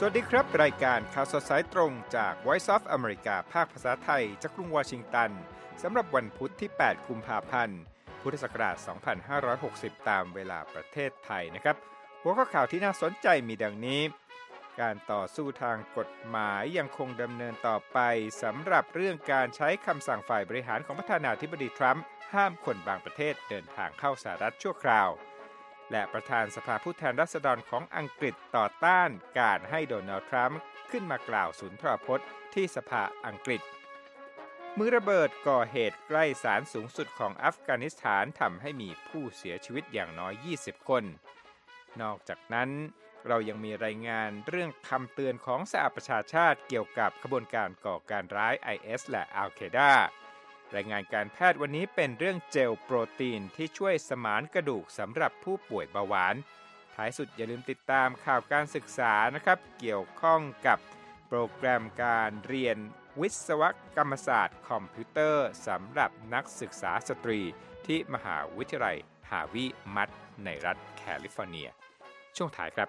วัสดีครับรายการข่าวสดสายตรงจาก Voice of America ภาคภาษาไทยจากกรุงวอชิงตันสำหรับวันพุธที่ 8 กุมภาพันธ์ พุทธศักราช 2560 ตามเวลาประเทศไทยนะครับหัวข้อข่าวที่น่าสนใจมีดังนี้การต่อสู้ทางกฎหมายยังคงดำเนินต่อไปสำหรับเรื่องการใช้คำสั่งฝ่ายบริหารของประธานาธิบดีทรัมป์ห้ามคนบางประเทศเดินทางเข้าสหรัฐชั่วคราวและประธานสภาผู้แทนราษฎรของอังกฤษต่อต้านการให้โดนัลด์ทรัมป์ขึ้นมากล่าวสุนทรพจน์ที่สภาอังกฤษมือระเบิดก่อเหตุใกล้ศาลสูงสุดของอัฟกานิสถานทำให้มีผู้เสียชีวิตอย่างน้อย 20 คนนอกจากนั้นเรายังมีรายงานเรื่องคำเตือนของสหประชาชาติเกี่ยวกับขบวนการก่อการร้าย IS และอัลเคดารายงานการแพทย์วันนี้เป็นเรื่องเจลโปรตีนที่ช่วยสมานกระดูกสำหรับผู้ป่วยเบาหวานท้ายสุดอย่าลืมติดตามข่าวการศึกษานะครับเกี่ยวข้องกับโปรแกรมการเรียนวิศวกรรมศาสตร์คอมพิวเตอร์สำหรับนักศึกษาสตรีที่มหาวิทยาลัยฮาวิมัดในรัฐแคลิฟอร์เนียช่วงท้ายครับ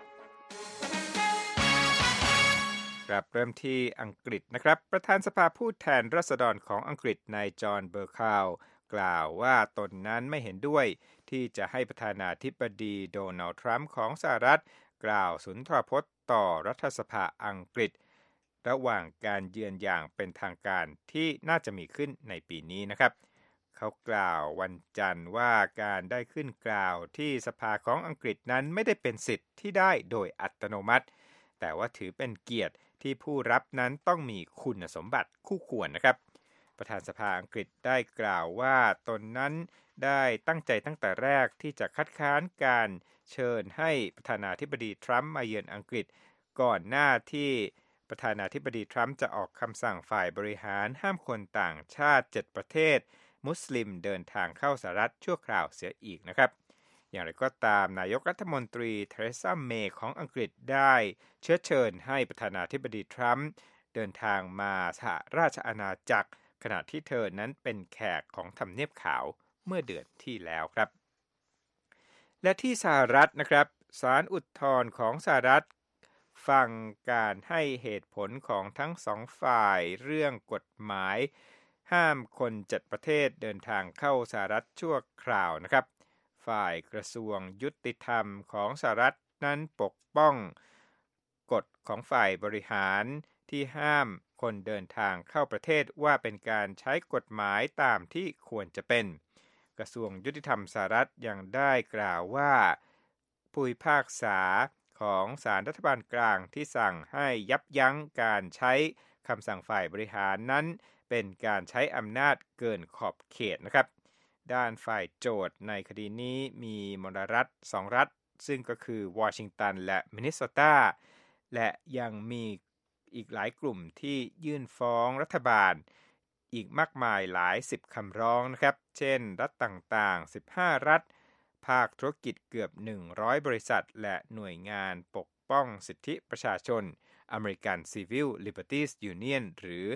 เริ่มที่อังกฤษนะครับประธานสภาผู้แทนราษฎรของอังกฤษนายจอห์นเบอร์คาวกล่าวว่าตนนั้นไม่เห็นด้วยที่จะให้ประธานาธิบดีโดนัลด์ทรัมป์ของสหรัฐกล่าวสุนทรพจน์ต่อรัฐสภาอังกฤษระหว่างการเยือนอย่างเป็นทางการที่น่าจะมีขึ้นในปีนี้นะครับเขากล่าววันจันทร์ว่าการได้ขึ้นกล่าวที่สภาของอังกฤษนั้นไม่ได้เป็นสิทธิ์ที่ได้โดยอัตโนมัติแต่ว่าถือเป็นเกียรติที่ผู้รับนั้นต้องมีคุณสมบัติคู่ควรนะครับประธานสภาอังกฤษได้กล่าวว่าตนนั้นได้ตั้งใจตั้งแต่แรกที่จะคัดค้านการเชิญให้ประธานาธิบดีทรัมป์มาเยือนอังกฤษก่อนหน้าที่ประธานาธิบดีทรัมป์จะออกคำสั่งฝ่ายบริหารห้ามคนต่างชาติ7ประเทศมุสลิมเดินทางเข้าสหรัฐชั่วคราวเสียอีกนะครับอย่างไรก็ตามนายกรัฐมนตรีเทเรซาเมย์ของอังกฤษได้เชื้อเชิญให้ประธานาธิบดีทรัมป์เดินทางมาสหราชอาณาจักรขณะที่เธอนั้นเป็นแขกของทำเนียบขาวเมื่อเดือนที่แล้วครับและที่สหรัฐนะครับศาลอุทธรณ์ของสหรัฐฟังการให้เหตุผลของทั้งสองฝ่ายเรื่องกฎหมายห้ามคน7ประเทศเดินทางเข้าสหรัฐชั่วคราวนะครับฝ่ายกระทรวงยุติธรรมของสหรัฐนั้นปกป้องกฎของฝ่ายบริหารที่ห้ามคนเดินทางเข้าประเทศว่าเป็นการใช้กฎหมายตามที่ควรจะเป็นกระทรวงยุติธรรมสหรัฐยังได้กล่าวว่าผู้พิพากษาของศาลรัฐบาลกลางที่สั่งให้ยับยั้งการใช้คำสั่งฝ่ายบริหารนั้นเป็นการใช้อำนาจเกินขอบเขตนะครับด้านฝ่ายโจทก์ในคดีนี้มีมลรัฐ2รัฐซึ่งก็คือวอชิงตันและมินนิโซตาและยังมีอีกหลายกลุ่มที่ยื่นฟ้องรัฐบาลอีกมากมายหลาย10คำร้องนะครับเช่นรัฐต่างๆ15รัฐภาคธุรกิจเกือบ100บริษัทและหน่วยงานปกป้องสิทธิประชาชน American Civil Liberties Union หรือ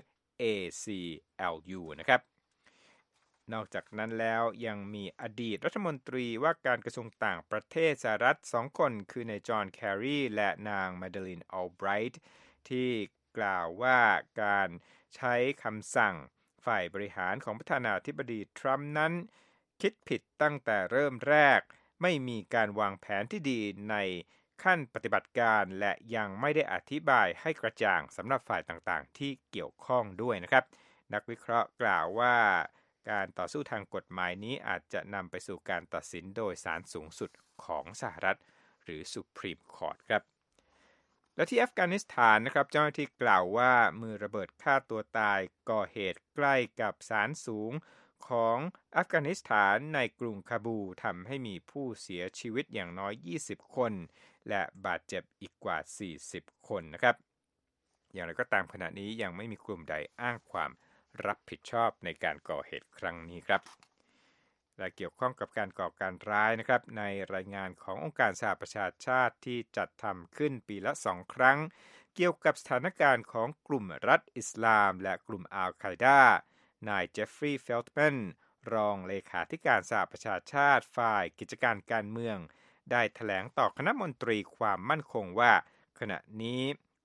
ACLU นะครับนอกจากนั้นแล้วยังมีอดีตรัฐมนตรีว่าการกระทรวงต่างประเทศสหรัฐ2คนคือนายจอห์นแครีและนางมาเดลินอัลไบรท์ที่กล่าวว่าการใช้คำสั่งฝ่ายบริหารของประธานาธิบดีทรัมป์นั้นคิดผิดตั้งแต่เริ่มแรกไม่มีการวางแผนที่ดีในขั้นปฏิบัติการและยังไม่ได้อธิบายให้กระจ่างสำหรับฝ่ายต่างๆที่เกี่ยวข้องด้วยนะครับนักวิเคราะห์กล่าวว่าการต่อสู้ทางกฎหมายนี้อาจจะนำไปสู่การตัดสินโดยศาลสูงสุดของสหรัฐหรือ Supreme Court ครับและที่อัฟกานิสถานนะครับเจ้าหน้าที่กล่าวว่ามือระเบิดฆ่าตัวตายก่อเหตุใกล้กับศาลสูงของอัฟกานิสถานในกรุงคาบูทำให้มีผู้เสียชีวิตอย่างน้อย20คนและบาดเจ็บอีกกว่า40คนนะครับอย่างไรก็ตามขณะนี้ยังไม่มีกลุ่มใดอ้างความรับผิดชอบในการก่อเหตุครั้งนี้ครับและเกี่ยวข้องกับการก่อการร้ายนะครับในรายงานขององค์การสหประชาชาติที่จัดทำขึ้นปีละ2ครั้งเกี่ยวกับสถานการณ์ของกลุ่มรัฐอิสลามและกลุ่มอัลไคดานายเจฟฟรีย์เฟลต์แมนรองเลขาธิการสหประชาชาติฝ่ายกิจการการเมืองได้แถลงต่อคณะมนตรีความมั่นคงว่าขณะนี้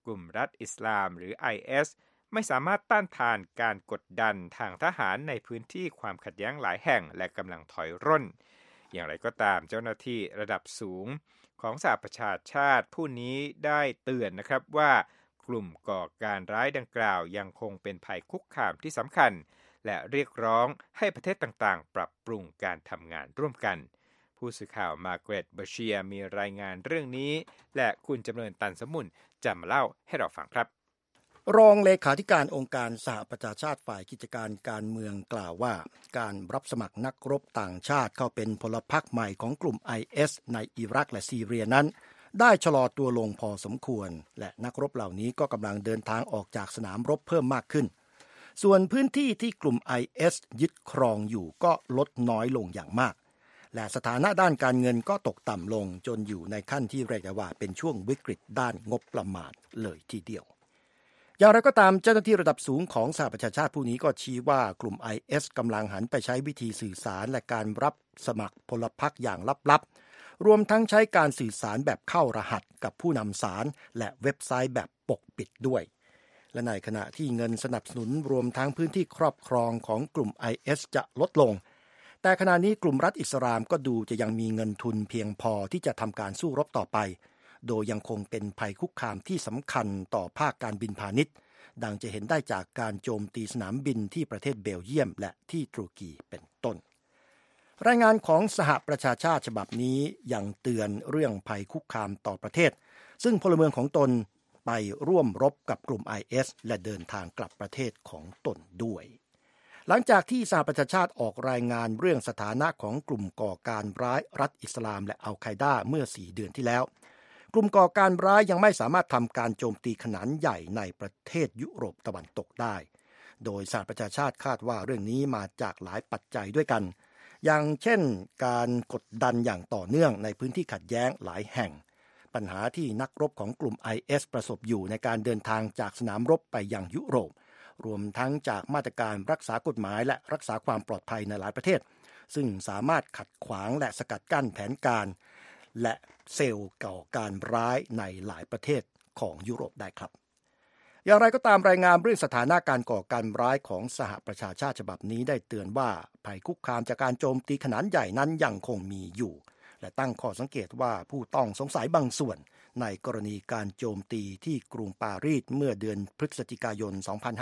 กลุ่มรัฐอิสลามหรือ IS ไม่สามารถต้านทานการกดดันทางทหารในพื้นที่ความขัดแย้งหลายแห่งและกำลังถอยร่นอย่างไรก็ตามเจ้าหน้าที่ระดับสูงของสหประชาชาติผู้นี้ได้เตือนนะครับว่ากลุ่มก่อการร้ายดังกล่าวยังคงเป็นภัยคุกคามที่สำคัญและเรียกร้องให้ประเทศต่างๆปรับปรุงการทำงานร่วมกันผู้สื่อข่าวมาร์เกร็ตเบอร์เชียมีรายงานเรื่องนี้และคุณจำเริญตันสมุนจะมาเล่าให้เราฟังครับรองเลขาธิการองค์การสหประชาชาติฝ่ายกิจการการเมืองกล่าวว่าการรับสมัครนักรบต่างชาติเข้าเป็นพลพรรคใหม่ของกลุ่ม IS ในอิรักและซีเรียนั้นได้ชะลอตัวลงพอสมควรและนักรบเหล่านี้ก็กำลังเดินทางออกจากสนามรบเพิ่มมากขึ้นส่วนพื้นที่ที่กลุ่ม IS ยึดครองอยู่ก็ลดน้อยลงอย่างมากและสถานะด้านการเงินก็ตกต่ำลงจนอยู่ในขั้นที่เรียกได้ว่าเป็นช่วงวิกฤตด้านงบประมาณเลยทีเดียวอย่างไรก็ตามเจ้าหน้าที่ระดับสูงของสหประชาชาติผู้นี้ก็ชี้ว่ากลุ่ม IS กำลังหันไปใช้วิธีสื่อสารและการรับสมัครพลพรรคอย่างลับๆรวมทั้งใช้การสื่อสารแบบเข้ารหัสกับผู้นำสารและเว็บไซต์แบบปกปิดด้วยและในขณะที่เงินสนับสนุนรวมทั้งพื้นที่ครอบครองของกลุ่ม IS จะลดลงแต่ขณะนี้กลุ่มรัฐอิสลามก็ดูจะยังมีเงินทุนเพียงพอที่จะทำการสู้รบต่อไปโดยยังคงเป็นภัยคุกคามที่สำคัญต่อภาคการบินพาณิชย์ดังจะเห็นได้จากการโจมตีสนามบินที่ประเทศเบลเยียมและที่ตุรกีเป็นต้นรายงานของสหประชาชาติฉบับนี้ยังเตือนเรื่องภัยคุกคามต่อประเทศซึ่งพลเมืองของตนไปร่วมรบกับกลุ่ม IS และเดินทางกลับประเทศของตนด้วยหลังจากที่สหประชาชาติออกรายงานเรื่องสถานะของกลุ่มก่อการร้ายรัฐอิสลามและอัลไคดาเมื่อ4 เดือนที่แล้วกลุ่มก่อการร้ายยังไม่สามารถทำการโจมตีขนาดใหญ่ในประเทศยุโรปตะวันตกได้โดยสหประชาชาติคาดว่าเรื่องนี้มาจากหลายปัจจัยด้วยกันอย่างเช่นการกดดันอย่างต่อเนื่องในพื้นที่ขัดแย้งหลายแห่งปัญหาที่นักรบของกลุ่ม IS ประสบอยู่ในการเดินทางจากสนามรบไปยังยุโรปรวมทั้งจากมาตรการรักษากฎหมายและรักษาความปลอดภัยในหลายประเทศซึ่งสามารถขัดขวางและสกัดกั้นแผนการและเซลล์ก่อการร้ายในหลายประเทศของยุโรปได้ครับอย่างไรก็ตามรายงานเรื่องสถานะการก่อการร้ายของสหประชาชาติฉบับนี้ได้เตือนว่าภัยคุกคามจากการโจมตีขนาดใหญ่นั้นยังคงมีอยู่และตั้งข้อสังเกตว่าผู้ต้องสงสัยบางส่วนในกรณีการโจมตีที่กรุงปารีสเมื่อเดือนพฤศจิกายน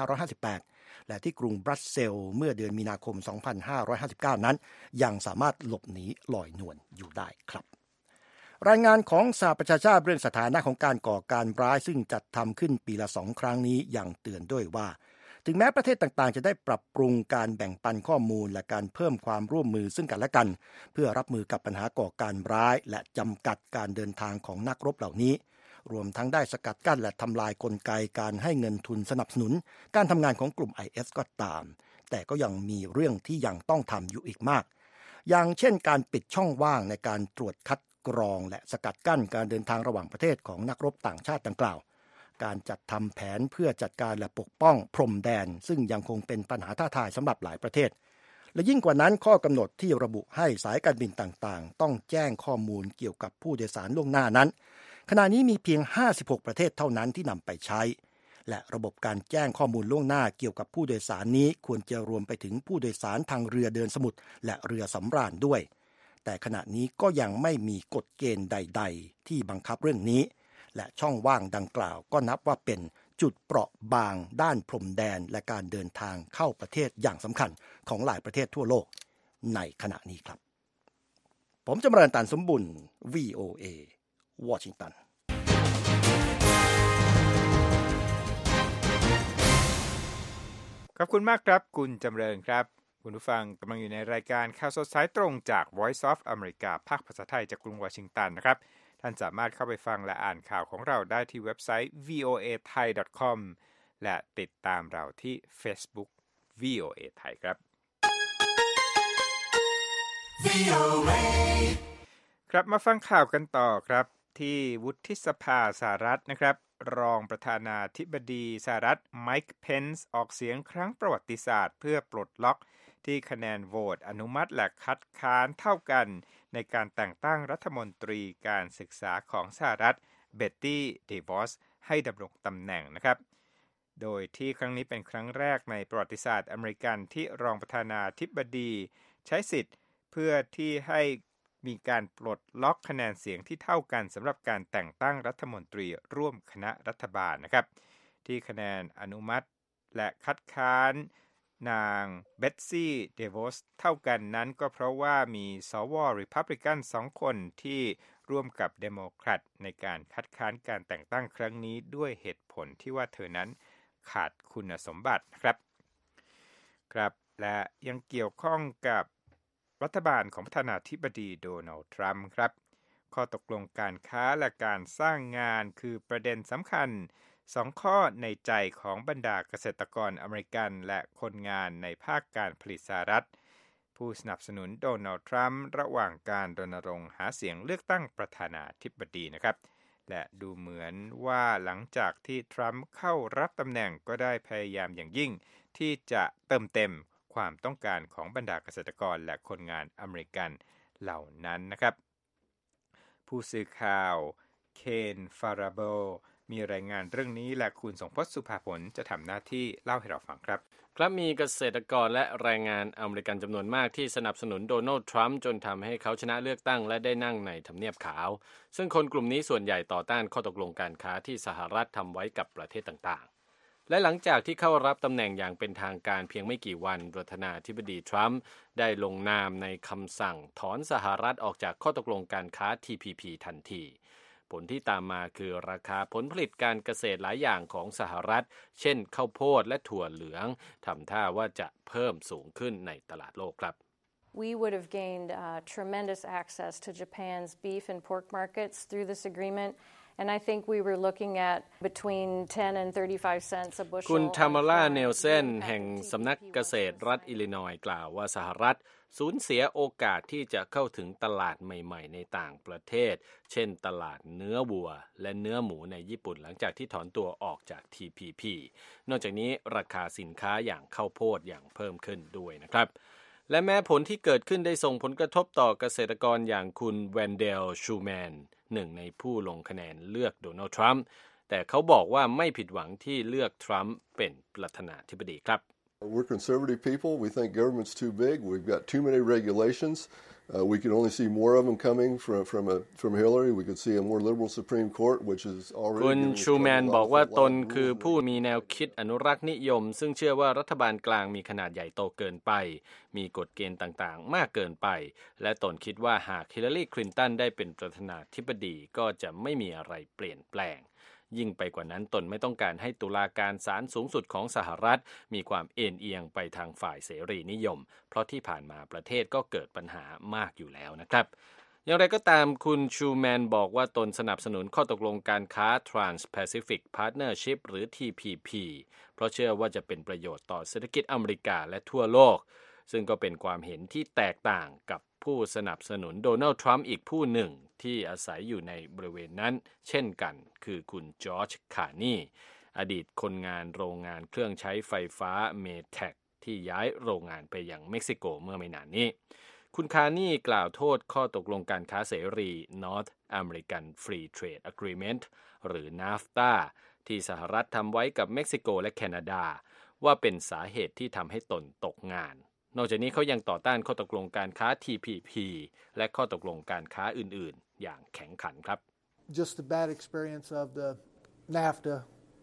2558 และที่กรุงบรัสเซลส์เมื่อเดือนมีนาคม 2559 นั้นยังสามารถหลบหนีลอยนวลอยู่ได้ครับรายงานของสหประชาชาติเรื่องสถานะของการก่อการร้ายซึ่งจัดทำขึ้นปีละ2 ครั้งนี้ยังเตือนด้วยว่าถึงแม้ประเทศต่างๆจะได้ปรับปรุงการแบ่งปันข้อมูลและการเพิ่มความร่วมมือซึ่งกันและกันเพื่อรับมือกับปัญหาก่อการร้ายและจำกัดการเดินทางของนักรบเหล่านี้รวมทั้งได้สกัดกั้นและทำลายกลไกการให้เงินทุนสนับสนุนการทำงานของกลุ่ม IS ก็ตามแต่ก็ยังมีเรื่องที่ยังต้องทำอยู่อีกมากอย่างเช่นการปิดช่องว่างในการตรวจคัดกรองและสกัดกั้นการเดินทางระหว่างประเทศของนักรบต่างชาติดังกล่าวการจัดทำแผนเพื่อจัดการและปกป้องพรมแดนซึ่งยังคงเป็นปัญหาท้าทายสำหรับหลายประเทศและยิ่งกว่านั้นข้อกำหนดที่ระบุให้สายการบินต่างๆต้องแจ้งข้อมูลเกี่ยวกับผู้โดยสารล่วงหน้านั้นขณะนี้มีเพียง56ประเทศเท่านั้นที่นำไปใช้และระบบการแจ้งข้อมูลล่วงหน้าเกี่ยวกับผู้โดยสารนี้ควรจะรวมไปถึงผู้โดยสารทางเรือเดินสมุทรและเรือสำราญด้วยแต่ขณะนี้ก็ยังไม่มีกฎเกณฑ์ใดๆที่บังคับเรื่องนี้และช่องว่างดังกล่าวก็นับว่าเป็นจุดเปราะบางด้านพรมแดนและการเดินทางเข้าประเทศอย่างสำคัญของหลายประเทศทั่วโลกในขณะนี้ครับผมจำเริญตันสมบุญ VOA วอชิงตันขอบคุณมากครับคุณจำเริญครับคุณผู้ฟังกำลังอยู่ในรายการข่าวสดสายตรงจาก Voice of America ภาคภาษาไทยจากกรุงวอชิงตันนะครับท่านสามารถเข้าไปฟังและอ่านข่าวของเราได้ที่เว็บไซต์ voathai.com และติดตามเราที่ Facebook VOA ไทยครับ ครับมาฟังข่าวกันต่อครับที่วุฒิสภาสหรัฐนะครับรองประธานาธิบดีสหรัฐไมค์เพนซ์ออกเสียงครั้งประวัติศาสตร์เพื่อปลดล็อกที่คะแนนโหวตอนุมัติและคัดค้านเท่ากันในการแต่งตั้งรัฐมนตรีการศึกษาของสหรัฐเบ็ตตี้เดวอสให้ดำรงตำแหน่งนะครับโดยที่ครั้งนี้เป็นครั้งแรกในประวัติศาสตร์อเมริกันที่รองประธานาธิบดีใช้สิทธิ์เพื่อที่ให้มีการปลดล็อกคะแนนเสียงที่เท่ากันสำหรับการแต่งตั้งรัฐมนตรีร่วมคณะรัฐบาลนะครับที่คะแนนอนุมัติและคัดค้านนางเบตซี่เดวอสเท่ากันนั้นก็เพราะว่ามีสวริพับลิกัน2 คนที่ร่วมกับเดโมแครตในการคัดค้านการแต่งตั้งครั้งนี้ด้วยเหตุผลที่ว่าเธอนั้นขาดคุณสมบัติครับและยังเกี่ยวข้องกับรัฐบาลของประธานาธิบดีโดนัลด์ทรัมป์ครับข้อตกลงการค้าและการสร้างงานคือประเด็นสำคัญ2 ข้อในใจของบรรดาเกษตรกรอเมริกันและคนงานในภาคการผลิตสหรัฐผู้สนับสนุนโดนัลด์ทรัมป์ระหว่างการรณรงค์หาเสียงเลือกตั้งประธานาธิบดีนะครับและดูเหมือนว่าหลังจากที่ทรัมป์เข้ารับตำแหน่งก็ได้พยายามอย่างยิ่งที่จะเติมเต็มความต้องการของบรรดาเกษตรกรและคนงานอเมริกันเหล่านั้นนะครับผู้สื่อข่าวเคนฟาราโบมีรายงานเรื่องนี้และคุณสงพจน์สุภาผลจะทำหน้าที่เล่าให้เราฟังครับครับมีเกษตรกรและแรงงานอเมริกันจำนวนมากที่สนับสนุนโดนัลด์ทรัมป์จนทำให้เขาชนะเลือกตั้งและได้นั่งในทำเนียบขาวซึ่งคนกลุ่มนี้ส่วนใหญ่ต่อต้านข้อตกลงการค้าที่สหรัฐทำไว้กับประเทศต่างๆและหลังจากที่เข้ารับตำแหน่งอย่างเป็นทางการเพียงไม่กี่วันประธานาธิบดีทรัมป์ได้ลงนามในคำสั่งถอนสหรัฐออกจากข้อตกลงการค้า TPP ทันทีผลที่ตามมาคือราคาผลผลิตการเกษตรหลายอย่างของสหรัฐเช่นข้าวโพดและถั่วเหลืองทำท่าว่าจะเพิ่มสูงขึ้นในตลาดโลกครับ We would have gained tremendous access to Japan's beef and pork markets through this agreement. And I think we were looking at between 10 and 35 cents a bushel. คุณทามาร่าเนลเซนแห่งสำนักเกษตรรัฐอิลลินอยส์กล่าวว่าสหรัฐสูญเสียโอกาสที่จะเข้าถึงตลาดใหม่ๆในต่างประเทศเช่นตลาดเนื้อวัวและเนื้อหมูในญี่ปุ่นหลังจากที่ถอนตัวออกจาก TPP นอกจากนี้ราคาสินค้าอย่างข้าวโพดอย่างเพิ่มขึ้นด้วยนะครับและแม้ผลที่เกิดขึ้นได้ส่งผลกระทบต่อเกษตรกรอย่างคุณแวนเดลชูแมนหนึ่งในผู้ลงคะแนนเลือกโดนัลด์ทรัมป์แต่เขาบอกว่าไม่ผิดหวังที่เลือกทรัมป์เป็นประธานาธิบดีครับ We're conservative people. We think government's too big. We've got too many regulations. We could only see more of them coming from Hillary. We could see a more liberal Supreme Court, which is already. คุณชูแมนบอกว่าตนคือผู้มีแนวคิดอนุรักษ์นิยมซึ่งเชื่อว่ารัฐบาลกลางมีขนาดใหญ่โตเกินไปมีกฎเกณฑ์ต่างๆมากเกินไปและตนคิดว่าหากฮิลลารีคลินตันได้เป็นประธานาธิบดีก็จะไม่มีอะไรเปลี่ยนแปลงยิ่งไปกว่านั้นตนไม่ต้องการให้ตุลาการศาลสูงสุดของสหรัฐมีความเอ็นเอียงไปทางฝ่ายเสรีนิยมเพราะที่ผ่านมาประเทศก็เกิดปัญหามากอยู่แล้วนะครับอย่างไรก็ตามคุณชูแมนบอกว่าตนสนับสนุนข้อตกลงการค้า Trans-Pacific Partnership หรือ TPP เพราะเชื่อว่าจะเป็นประโยชน์ต่อเศรษฐกิจอเมริกาและทั่วโลกซึ่งก็เป็นความเห็นที่แตกต่างกับผู้สนับสนุนโดนัลด์ทรัมป์อีกผู้หนึ่งที่อาศัยอยู่ในบริเวณนั้นเช่นกันคือคุณจอร์จคาร์นีอดีตคนงานโรงงานเครื่องใช้ไฟฟ้าเมแทคที่ย้ายโรงงานไปยังเม็กซิโกเมื่อไม่นานนี้คุณคาร์นีกล่าวโทษข้อตกลงการค้าเสรี North American Free Trade Agreement หรือ NAFTA ที่สหรัฐทำไว้กับเม็กซิโกและแคนาดาว่าเป็นสาเหตุที่ทำให้ตนตกงานนอกจากนี้เขายังต่อต้านข้อตกลงการค้า TPP และข้อตกลงการค้าอื่นๆอย่างแข็งขันครับ Just the bad experience of the NAFTA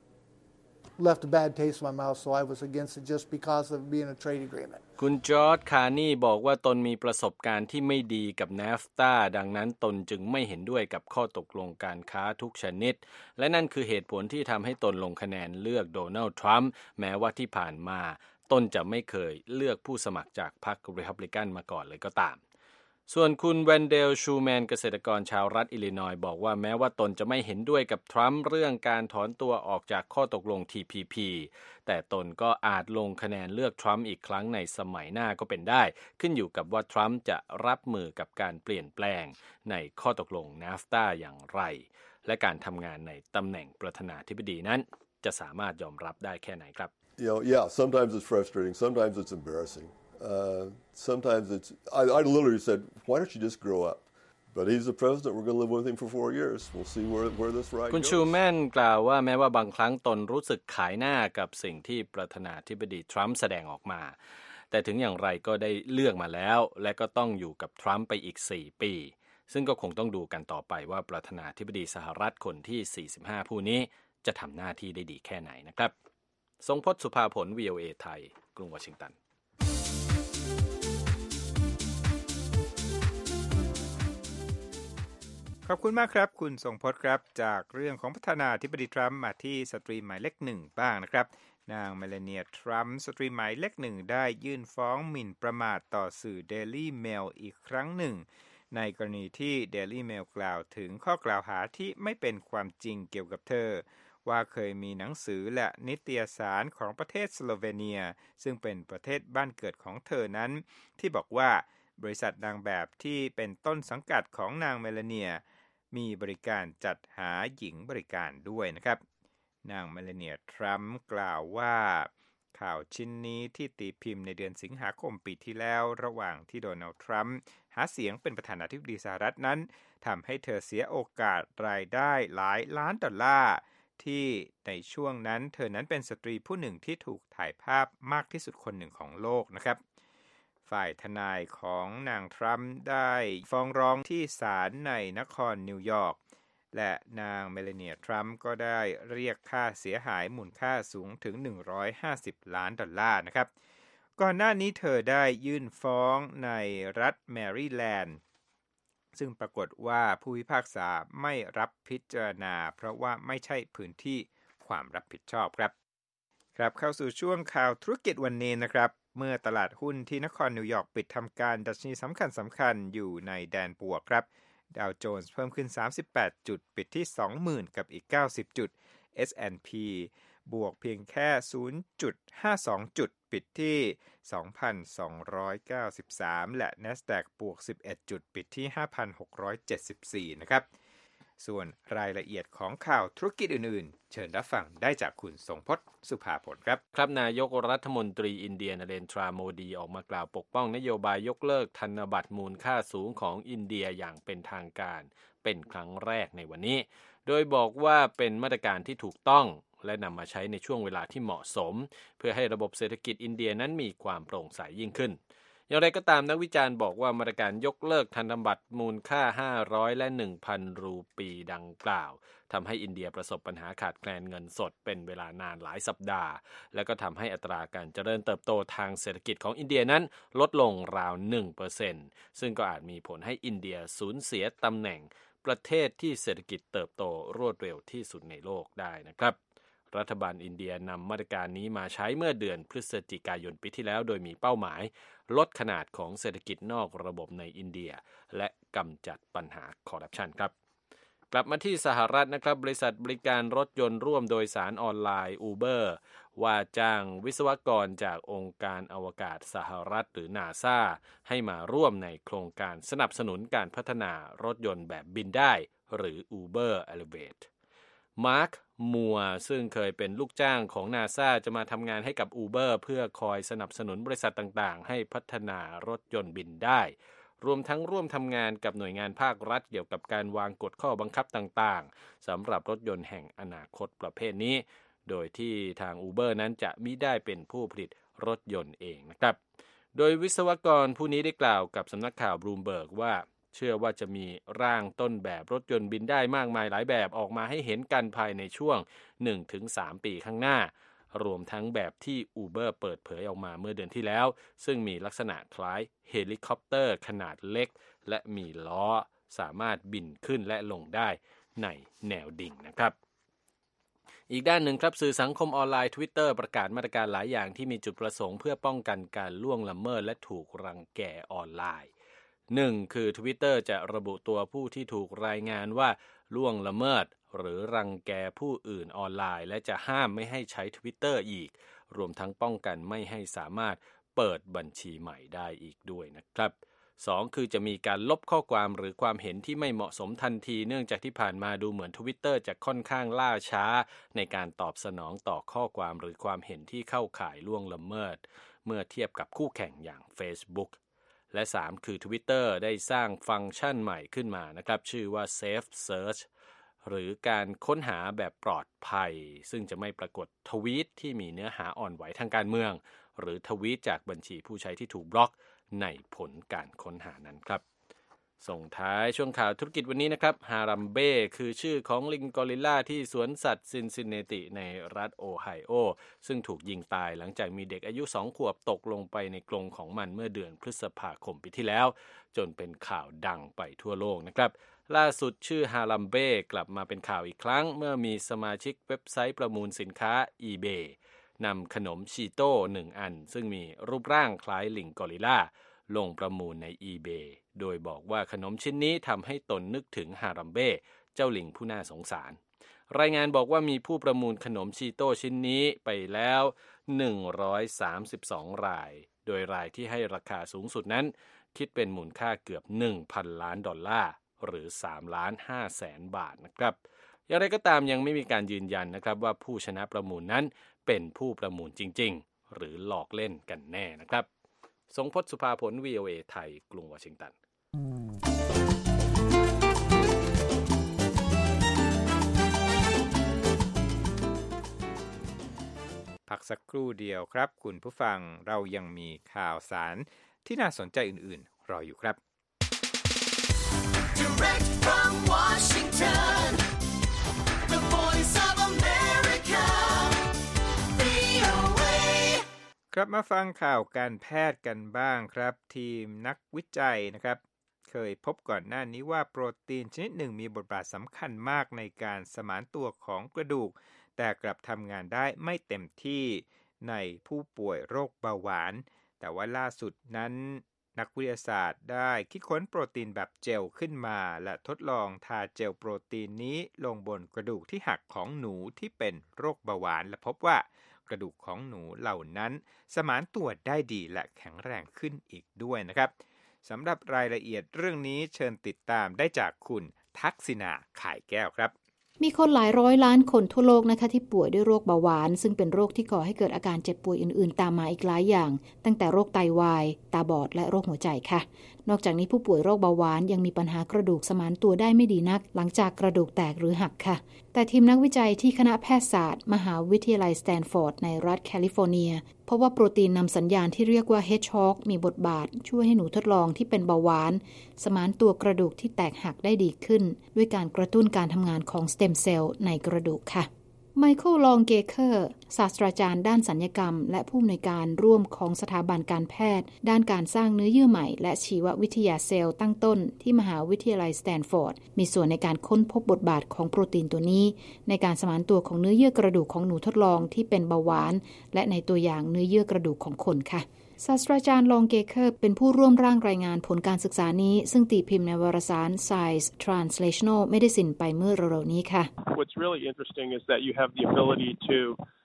left a bad taste in my mouth so I was against it just because of being a trade agreement คุณจอร์จคาร์นีบอกว่าตนมีประสบการณ์ที่ไม่ดีกับ NAFTA ดังนั้นตนจึงไม่เห็นด้วยกับข้อตกลงการค้าทุกชนิดและนั่นคือเหตุผลที่ทำให้ตนลงคะแนนเลือกโดนัลด์ทรัมป์แม้ว่าที่ผ่านมาตนจะไม่เคยเลือกผู้สมัครจากพรรครีพับลิกันมาก่อนเลยก็ตามส่วนคุณแวนเดลชูแมนเกษตรกรชาวรัฐอิลลินอยส์บอกว่าแม้ว่าตนจะไม่เห็นด้วยกับทรัมป์เรื่องการถอนตัวออกจากข้อตกลง TPP แต่ตนก็อาจลงคะแนนเลือกทรัมป์อีกครั้งในสมัยหน้าก็เป็นได้ขึ้นอยู่กับว่าทรัมป์จะรับมือกับการเปลี่ยนแปลงในข้อตกลง NAFTA อย่างไรและการทำงานในตำแหน่งประธานาธิบดีนั้นจะสามารถยอมรับได้แค่ไหนครับ Yeah, sometimes it's frustrating. Sometimes it's embarrassing. Sometimes it's. I literally said, "Why don't you just grow up?" But he's the president. We're going to live with him for 4 years. We'll see where this ride คุณ goes. ชูแมนกล่าวว่าแม้ว่าบางครั้งตนรู้สึกขายหน้ากับสิ่งที่ประธานาธิบดีทรัมป์แสดงออกมาแต่ถึงอย่างไรก็ได้เลือกมาแล้วและก็ต้องอยู่กับทรัมป์ไปอีก4 ปีซึ่งก็คงต้องดูกันต่อไปว่าประธานาธิบดีสหรัฐคนที่45ผู้นี้จะทำหน้าที่ได้ดีแค่ไหนนะครับทรงพจน์สุภาผล VOA ไทยกรุงวอชิงตันขอบคุณมากครับคุณทรงพจน์ครับจากเรื่องของประธานาธิบดีทรัมป์มาที่สตรีหมายเลข1บ้างนะครับนางเมลานีทรัมป์สตรีหมายเลข1ได้ยื่นฟ้องหมิ่นประมาทต่อสื่อ Daily Mail อีกครั้งหนึ่งในกรณีที่ Daily Mail กล่าวถึงข้อกล่าวหาที่ไม่เป็นความจริงเกี่ยวกับเธอว่าเคยมีหนังสือและนิตยสารของประเทศสโลเวเนียซึ่งเป็นประเทศบ้านเกิดของเธอนั้นที่บอกว่าบริษัทนางแบบที่เป็นต้นสังกัดของนางเมลานีมีบริการจัดหาหญิงบริการด้วยนะครับนางเมลานีทรัมป์กล่าวว่าข่าวชิ้นนี้ที่ตีพิมพ์ในเดือนสิงหาคมปีที่แล้วระหว่างที่โดนัลด์ทรัมป์หาเสียงเป็นประธานาธิบดีสหรัฐนั้นทำให้เธอเสียโอกาสรายได้หลายล้านดอลลาร์ที่ในช่วงนั้นเธอนั้นเป็นสตรีผู้หนึ่งที่ถูกถ่ายภาพมากที่สุดคนหนึ่งของโลกนะครับฝ่ายทนายของนางทรัมป์ได้ฟ้องร้องที่ศาลในนครนิวยอร์กและนางเมลานีทรัมป์ก็ได้เรียกค่าเสียหายมูลค่าสูงถึง150ล้านดอลลาร์นะครับก่อนหน้านี้เธอได้ยื่นฟ้องในรัฐแมริแลนด์ซึ่งปรากฏว่าผู้พิพากษาไม่รับพิจารณาเพราะว่าไม่ใช่พื้นที่ความรับผิดชอบครับเข้าสู่ช่วงข่าวธุรกิจวันนี้นะครับเมื่อตลาดหุ้นที่นครนิวยอร์กปิดทำการดัชนีสำคัญอยู่ในแดนบวกครับดาวโจนส์เพิ่มขึ้น38จุดปิดที่ 20,000 กับอีก90จุด S&P บวกเพียงแค่ 0.52 จุดปิดที่ 2,293 และ NASDAQ บวก11จุดปิดที่ 5,674 นะครับส่วนรายละเอียดของข่าวธุรกิจอื่นๆเชิญรับฟังได้จากคุณทรงพจน์สุภาผลครับนายกรัฐมนตรีอินเดียนเรนทราโมดีออกมากล่าวปกป้องนโยบายยกเลิกธนบัตรมูลค่าสูงของอินเดียอย่างเป็นทางการเป็นครั้งแรกในวันนี้โดยบอกว่าเป็นมาตรการที่ถูกต้องและนำมาใช้ในช่วงเวลาที่เหมาะสมเพื่อให้ระบบเศรษฐกิจอินเดียนั้นมีความโปร่งใสยิ่งขึ้นอย่างไรก็ตามนักวิจารณ์บอกว่ามาตรการยกเลิกธนบัตรมูลค่า500และ 1,000 รูปีดังกล่าวทำให้อินเดียประสบปัญหาขาดแคลนเงินสดเป็นเวลานานหลายสัปดาห์และก็ทำให้อัตราการเจริญเติบโตทางเศรษฐกิจของอินเดียนั้นลดลงราว 1% ซึ่งก็อาจมีผลให้อินเดียสูญเสียตำแหน่งประเทศที่เศรษฐกิจเติบโตรวดเร็วที่สุดในโลกได้นะครับรัฐบาลอินเดียนำมาตรการนี้มาใช้เมื่อเดือนพฤศจิกายนปีที่แล้วโดยมีเป้าหมายลดขนาดของเศรษฐกิจนอกระบบในอินเดียและกำจัดปัญหาคอร์รัปชันครับกลับมาที่สหรัฐนะครับบริษัทบริการรถยนต์ร่วมโดยสารออนไลน์ Uber ว่าจ้างวิศวกรจากองค์การอวกาศสหรัฐหรือ NASA ให้มาร่วมในโครงการสนับสนุนการพัฒนารถยนต์แบบบินได้หรือ Uber Elevateมาร์คมัวซึ่งเคยเป็นลูกจ้างของ NASA จะมาทำงานให้กับ Uber เพื่อคอยสนับสนุนบริษัทต่างๆให้พัฒนารถยนต์บินได้รวมทั้งร่วมทำงานกับหน่วยงานภาครัฐเกี่ยวกับการวางกฎข้อบังคับต่างๆสำหรับรถยนต์แห่งอนาคตประเภทนี้โดยที่ทาง Uber นั้นจะมิได้เป็นผู้ผลิตรถยนต์เองนะครับโดยวิศวกรผู้นี้ได้กล่าวกับสำนักข่าวบลูมเบิร์กว่าเชื่อว่าจะมีร่างต้นแบบรถยนต์บินได้มากมายหลายแบบออกมาให้เห็นกันภายในช่วง 1-3 ปีข้างหน้ารวมทั้งแบบที่ Uber เปิดเผยออกมาเมื่อเดือนที่แล้วซึ่งมีลักษณะคล้ายเฮลิคอปเตอร์ขนาดเล็กและมีล้อสามารถบินขึ้นและลงได้ในแนวดิ่งนะครับอีกด้านหนึ่งครับสื่อสังคมออนไลน์ Twitter ประกาศมาตรการหลายอย่างที่มีจุดประสงค์เพื่อป้องกันการล่วงละเมิดและถูกรังแกออนไลน์1คือ Twitter จะระบุตัวผู้ที่ถูกรายงานว่าล่วงละเมิดหรือรังแกผู้อื่นออนไลน์และจะห้ามไม่ให้ใช้ Twitter อีกรวมทั้งป้องกันไม่ให้สามารถเปิดบัญชีใหม่ได้อีกด้วยนะครับ2คือจะมีการลบข้อความหรือความเห็นที่ไม่เหมาะสมทันทีเนื่องจากที่ผ่านมาดูเหมือน Twitter จะค่อนข้างล่าช้าในการตอบสนองต่อข้อความหรือความเห็นที่เข้าข่ายล่วงละเมิดเมื่อเทียบกับคู่แข่งอย่าง Facebook และ3คือ Twitter ได้สร้างฟังก์ชันใหม่ขึ้นมานะครับชื่อว่า Safe Search หรือการค้นหาแบบปลอดภัยซึ่งจะไม่ปรากฏทวีตที่มีเนื้อหาอ่อนไหวทางการเมืองหรือทวีตจากบัญชีผู้ใช้ที่ถูกบล็อกในผลการค้นหานั้นครับส่งท้ายช่วงข่าวธุรกิจวันนี้นะครับฮารัมเบ้คือชื่อของลิงกอริลลาที่สวนสัตว์ซินซินเนติในรัฐโอไฮโอซึ่งถูกยิงตายหลังจากมีเด็กอายุ2 ขวบตกลงไปในกรงของมันเมื่อเดือนพฤษภาคมปีที่แล้วจนเป็นข่าวดังไปทั่วโลกนะครับล่าสุดชื่อฮารัมเบ้กลับมาเป็นข่าวอีกครั้งเมื่อมีสมาชิกเว็บไซต์ประมูลสินค้า eBay นำขนมชีโต้1 อันซึ่งมีรูปร่างคล้ายลิงกอริลลาลงประมูลใน eBay โดยบอกว่าขนมชิ้นนี้ทำให้ตนนึกถึงฮารัมเบ้เจ้าลิงผู้น่าสงสารรายงานบอกว่ามีผู้ประมูลขนมชีโต้ชิ้นนี้ไปแล้ว132รายโดยรายที่ให้ราคาสูงสุดนั้นคิดเป็นมูลค่าเกือบ $1,000 ล้านหรือ3,500,000 บาทนะครับอย่างไรก็ตามยังไม่มีการยืนยันนะครับว่าผู้ชนะประมูลนั้นเป็นผู้ประมูลจริงๆหรือหลอกเล่นกันแน่นะครับทรงพจน์สุภาผล VOA ไทยกรุงวอชิงตันพักสักครู่เดียวครับคุณผู้ฟังเรายังมีข่าวสารที่น่าสนใจอื่นๆรออยู่ครับ Direct from Washington, the voice of America, VOA. ครับมาฟังข่าวการแพทย์กันบ้างครับทีมนักวิจัยนะครับเคยพบก่อนหน้านี้ว่าโปรตีนชนิดหนึ่งมีบทบาทสำคัญมากในการสมานตัวของกระดูกแต่กลับทำงานได้ไม่เต็มที่ในผู้ป่วยโรคเบาหวานแต่ว่าล่าสุดนั้นนักวิทยาศาสตร์ได้คิดค้นโปรตีนแบบเจลขึ้นมาและทดลองทาเจลโปรตีนนี้ลงบนกระดูกที่หักของหนูที่เป็นโรคเบาหวานและพบว่ากระดูกของหนูเหล่านั้นสมานตัวได้ดีและแข็งแรงขึ้นอีกด้วยนะครับสำหรับรายละเอียดเรื่องนี้เชิญติดตามได้จากคุณทักษิณาข่ายแก้วครับมีคนหลายร้อยล้านคนทั่วโลกนะคะที่ป่วยด้วยโรคเบาหวานซึ่งเป็นโรคที่ก่อให้เกิดอาการเจ็บป่วยอื่นๆตามมาอีกหลายอย่างตั้งแต่โรคไตวายตาบอดและโรคหัวใจค่ะนอกจากนี้ผู้ป่วยโรคเบาหวานยังมีปัญหากระดูกสมานตัวได้ไม่ดีนักหลังจากกระดูกแตกหรือหักค่ะแต่ทีมนักวิจัยที่คณะแพทยศาสตร์มหาวิทยาลัยสแตนฟอร์ดในรัฐแคลิฟอร์เนียเพราะว่าโปรตีนนำสัญญาณที่เรียกว่า Hedgehog มีบทบาทช่วยให้หนูทดลองที่เป็นเบาหวานสมานตัวกระดูกที่แตกหักได้ดีขึ้นด้วยการกระตุ้นการทำงานของสเต็มเซลล์ในกระดูกค่ะไมเคิล ลองเกเคอร์ศาสตราจารย์ด้านศัลยกรรมและผู้อำนวยการร่วมของสถาบันการแพทย์ด้านการสร้างเนื้อเยื่อใหม่และชีววิทยาเซลล์ตั้งต้นที่มหาวิทยาลัยสแตนฟอร์ดมีส่วนในการค้นพบบทบาทของโปรตีนตัวนี้ในการสมานตัวของเนื้อเยื่อกระดูกของหนูทดลองที่เป็นเบาหวานและในตัวอย่างเนื้อเยื่อกระดูกของคนค่ะศาสตราจารย์ลองเกเคอร์เป็นผู้ร่วมร่างรายงานผลการศึกษานี้ซึ่งตีพิมพ์ในวารสาร Science Translational Medicine ไปเมื่อเร็วๆนี้ค่ะ What's really interesting is that you have the ability to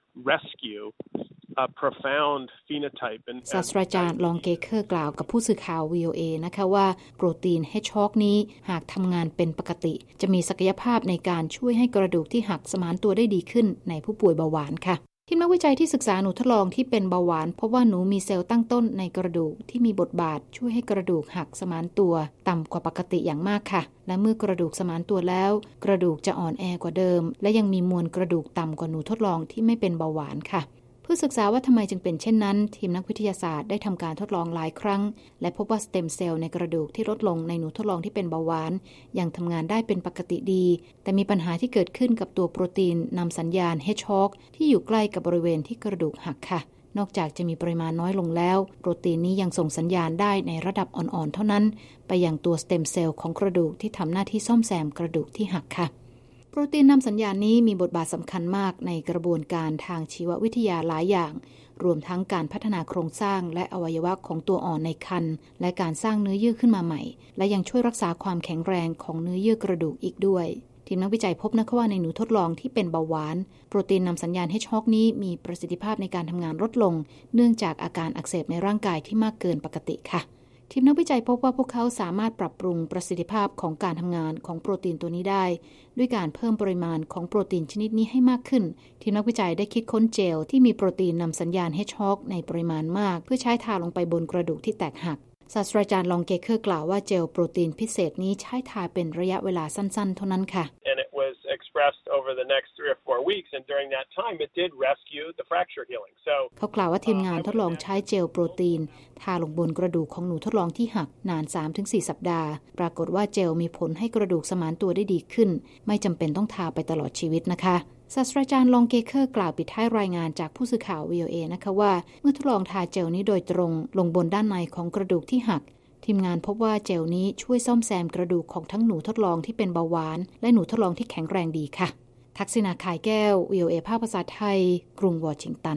rescue a profound phenotype ศาสตราจารย์ลองเกเคอร์กล่าวกับผู้สื่อข่าว VOA นะคะว่าโปรตีน Hedgehog นี้หากทำงานเป็นปกติจะมีศักยภาพในการช่วยให้กระดูกที่หักสมานตัวได้ดีขึ้นในผู้ป่วยเบาหวานค่ะทีมนักวิจัยที่ศึกษาหนูทดลองที่เป็นเบาหวานพบว่าหนูมีเซลล์ตั้งต้นในกระดูกที่มีบทบาทช่วยให้กระดูกหักสมานตัวต่ำกว่าปกติอย่างมากค่ะและเมื่อกระดูกสมานตัวแล้วกระดูกจะอ่อนแอกว่าเดิมและยังมีมวลกระดูกต่ำกว่าหนูทดลองที่ไม่เป็นเบาหวานค่ะเพื่อศึกษาว่าทำไมจึงเป็นเช่นนั้นทีมนักวิทยาศาสตร์ได้ทำการทดลองหลายครั้งและพบว่าสเต็มเซลล์ในกระดูกที่ลดลงในหนูทดลองที่เป็นเบาหวานยังทำงานได้เป็นปกติดีแต่มีปัญหาที่เกิดขึ้นกับตัวโปรตีนนำสัญญาณ Hedgehog ที่อยู่ใกล้กับบริเวณที่กระดูกหักค่ะนอกจากจะมีปริมาณน้อยลงแล้วโปรตีนนี้ยังส่งสัญญาณได้ในระดับอ่อนๆเท่านั้นไปยังตัวสเต็มเซลล์ของกระดูกที่ทำหน้าที่ซ่อมแซมกระดูกที่หักค่ะโปรตีนนำสัญญาณนี้มีบทบาทสำคัญมากในกระบวนการทางชีววิทยาหลายอย่างรวมทั้งการพัฒนาโครงสร้างและอวัยวะของตัวอ่อนในครรภ์และการสร้างเนื้อเยื่อขึ้นมาใหม่และยังช่วยรักษาความแข็งแรงของเนื้อเยื่อกระดูกอีกด้วยทีมนักวิจัยพบนะคะว่าในหนูทดลองที่เป็นเบาหวานโปรตีนนำสัญญาณ Hedgehog นี้มีประสิทธิภาพในการทำงานลดลงเนื่องจากอาการอักเสบในร่างกายที่มากเกินปกติค่ะทีมนักวิจัยพบว่าพวกเขาสามารถปรับปรุงประสิทธิภาพของการทำงานของโปรตีนตัวนี้ได้ด้วยการเพิ่มปริมาณของโปรตีนชนิดนี้ให้มากขึ้นทีมนักวิจัยได้คิดค้นเจลที่มีโปรตีนนำสัญญาณ Hedgehog ในปริมาณมากเพื่อใช้ทาลงไปบนกระดูกที่แตกหักศาสตราจารย์ลองเกเคอร์กล่าวว่าเจลโปรตีนพิเศษนี้ใช้ทาเป็นระยะเวลาสั้นๆเท่านั้นค่ะ And it was expressed over the next 3 or 4 weeks, and during that time it did rescue the fracture healing. So เขากล่าวว่าทีมงานทดลองใช้เจลโปรตีนทาลงบนกระดูกของหนูทดลองที่หักนาน 3-4 สัปดาห์ปรากฏว่าเจลมีผลให้กระดูกสมานตัวได้ดีขึ้นไม่จำเป็นต้องทาไปตลอดชีวิตนะคะศาสตราจารย์ลองเกเคอร์กล่าวปิดท้ายรายงานจากผู้สื่อข่าว VOA นะคะว่าเมื่อทดลองทาเจลนี้โดยตรงลงบนด้านในของกระดูกที่หักทีมงานพบว่าเจลนี้ช่วยซ่อมแซมกระดูกของทั้งหนูทดลองที่เป็นเบาหวานและหนูทดลองที่แข็งแรงดีค่ะทักษิณา ข่ายแก้ว VOA ภาคภาษาไทยกรุงวอชิงตัน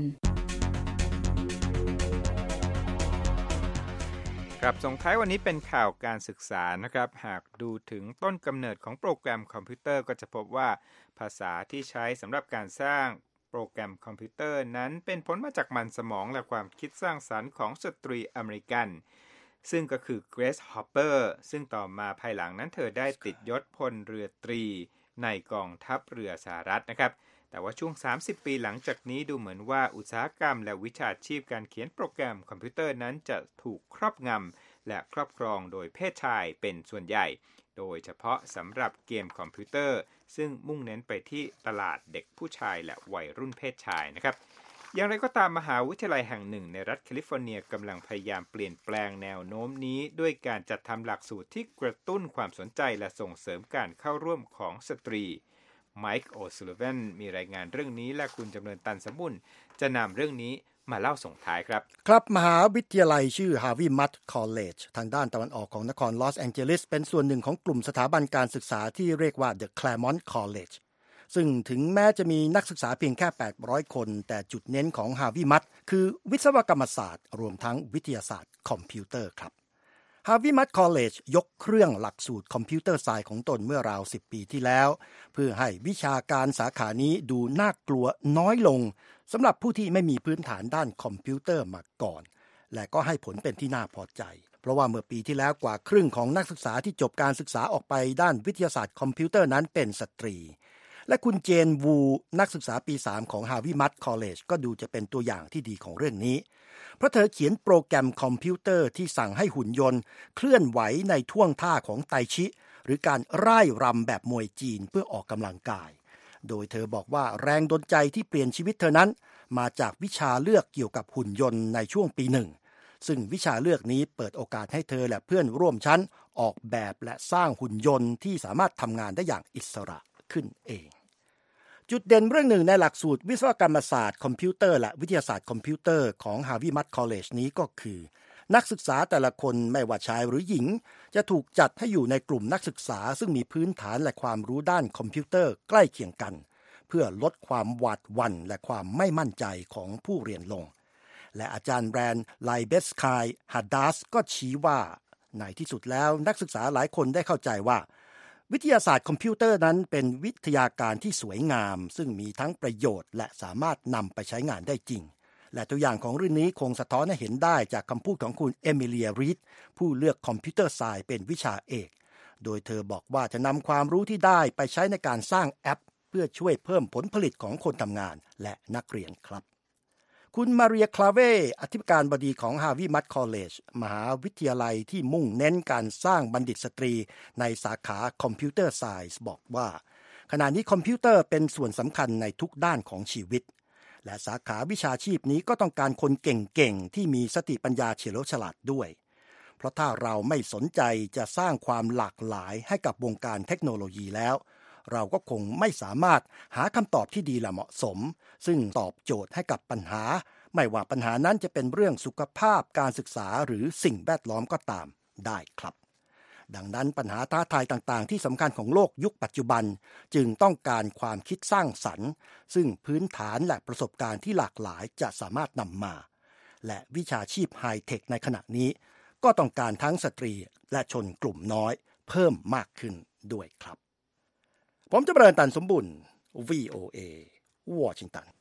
ครับส่งท้ายวันนี้เป็นข่าวการศึกษานะครับหากดูถึงต้นกำเนิดของโปรแกรมคอมพิวเตอร์ก็จะพบว่าภาษาที่ใช้สำหรับการสร้างโปรแกรมคอมพิวเตอร์นั้นเป็นผลมาจากมันสมองและความคิดสร้างสรรค์ของสตรีอเมริกันซึ่งก็คือเกรซฮอปเปอร์ซึ่งต่อมาภายหลังนั้นเธอได้ติดยศพลเรือตรีในกองทัพเรือสหรัฐนะครับแต่ว่าช่วง30 ปีหลังจากนี้ดูเหมือนว่าอุตสาหกรรมและวิชาชีพการเขียนโปรแกรมคอมพิวเตอร์นั้นจะถูกครอบงำและครอบครองโดยเพศชายเป็นส่วนใหญ่โดยเฉพาะสำหรับเกมคอมพิวเตอร์ซึ่งมุ่งเน้นไปที่ตลาดเด็กผู้ชายและวัยรุ่นเพศชายนะครับอย่างไรก็ตามมหาวิทยาลัยแห่งหนึ่งในรัฐแคลิฟอร์เนียกำลังพยายามเปลี่ยนแปลงแนวโน้มนี้ด้วยการจัดทำหลักสูตรที่กระตุ้นความสนใจและส่งเสริมการเข้าร่วมของสตรีไมค์โอซูลิเวนมีรายงานเรื่องนี้และคุณจำเริญตันสมบุญจะนำเรื่องนี้มาเล่าส่งท้ายครับครับมหาวิทยาลัยชื่อ Harvey Mudd College ทางด้านตะวันออกของนครลอสแองเจลิสเป็นส่วนหนึ่งของกลุ่มสถาบันการศึกษาที่เรียกว่า The Claremont College ซึ่งถึงแม้จะมีนักศึกษาเพียงแค่800คนแต่จุดเน้นของ Harvey Mudd คือวิศวกรรมศาสตร์รวมทั้งวิทยาศาสตร์คอมพิวเตอร์ครับ Harvey Mudd College ยกเครื่องหลักสูตรคอมพิวเตอร์ไซน์ของตนเมื่อราว10 ปีที่แล้วเพื่อให้วิชาการสาขานี้ดูน่ากลัวน้อยลงสำหรับผู้ที่ไม่มีพื้นฐานด้านคอมพิวเตอร์มาก่อนและก็ให้ผลเป็นที่น่าพอใจเพราะว่าเมื่อปีที่แล้วกว่าครึ่งของนักศึกษาที่จบการศึกษาออกไปด้านวิทยาศาสตร์คอมพิวเตอร์นั้นเป็นสตรีและคุณเจนวูนักศึกษาปี3ของ Harvey Mudd College ก็ดูจะเป็นตัวอย่างที่ดีของเรื่องนี้เพราะเธอเขียนโปรแกรมคอมพิวเตอร์ที่สั่งให้หุ่นยนต์เคลื่อนไหวในท่วงท่าของไตชิหรือการร่ายรำแบบมวยจีนเพื่อออกกำลังกายโดยเธอบอกว่าแรงดลใจที่เปลี่ยนชีวิตเธอนั้นมาจากวิชาเลือกเกี่ยวกับหุ่นยนต์ในช่วงปีหนึ่งซึ่งวิชาเลือกนี้เปิดโอกาสให้เธอและเพื่อนร่วมชั้นออกแบบและสร้างหุ่นยนต์ที่สามารถทำงานได้อย่างอิสระขึ้นเองจุดเด่นเรื่องหนึ่งในหลักสูตรวิศวกรรมศาสตร์คอมพิวเตอร์และวิทยาศาสตร์คอมพิวเตอร์ของ Harvey Mudd College นี้ก็คือนักศึกษาแต่ละคนไม่ว่าชายหรือหญิงจะถูกจัดให้อยู่ในกลุ่มนักศึกษาซึ่งมีพื้นฐานและความรู้ด้านคอมพิวเตอร์ใกล้เคียงกันเพื่อลดความหวาดหวั่นและความไม่มั่นใจของผู้เรียนลงและอาจารย์แบรนด์ไลเบสคายฮัดดัสก็ชี้ว่าในที่สุดแล้วนักศึกษาหลายคนได้เข้าใจว่าวิทยาศาสตร์คอมพิวเตอร์นั้นเป็นวิทยาการที่สวยงามซึ่งมีทั้งประโยชน์และสามารถนำไปใช้งานได้จริงและตัวอย่างของเรื่องนี้คงสะท้อนให้เห็นได้จากคำพูดของคุณเอมิเลียรีดผู้เลือกคอมพิวเตอร์ไซน์เป็นวิชาเอกโดยเธอบอกว่าจะนำความรู้ที่ได้ไปใช้ในการสร้างแอปเพื่อช่วยเพิ่มผลผลิตของคนทำงานและนักเรียนครับคุณมาเรียคลาเวอธิการบดีของ Harvey Mudd College มหาวิทยาลัยที่มุ่งเน้นการสร้างบัณฑิตสตรีในสาขาคอมพิวเตอร์ไซน์บอกว่าขณะนี้คอมพิวเตอร์เป็นส่วนสำคัญในทุกด้านของชีวิตและสาขาวิชาชีพนี้ก็ต้องการคนเก่งๆที่มีสติปัญญาเฉลียวฉลาดด้วยเพราะถ้าเราไม่สนใจจะสร้างความหลากหลายให้กับวงการเทคโนโลยีแล้วเราก็คงไม่สามารถหาคำตอบที่ดีและเหมาะสมซึ่งตอบโจทย์ให้กับปัญหาไม่ว่าปัญหานั้นจะเป็นเรื่องสุขภาพการศึกษาหรือสิ่งแวดล้อมก็ตามได้ครับดังนั้นปัญหาท้าทายต่างๆที่สำคัญของโลกยุคปัจจุบันจึงต้องการความคิดสร้างสรรค์ซึ่งพื้นฐานและประสบการณ์ที่หลากหลายจะสามารถนำมาและวิชาชีพไฮเทคในขณะนี้ก็ต้องการทั้งสตรีและชนกลุ่มน้อยเพิ่มมากขึ้นด้วยครับผมจำเริญตันสมบุญ VOA วอชิงตัน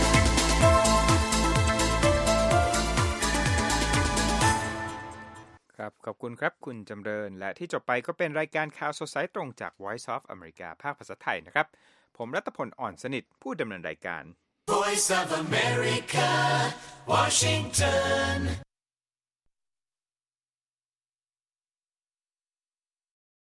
ครับขอบคุณครับคุณจำเริญและที่จบไปก็เป็นรายการข่าวสดสายตรงจาก Voice of America ภาคภาษาไทยนะครับผมรัตพลอ่อนสนิทผู้ดำเนินรายการ Voice of America, Washington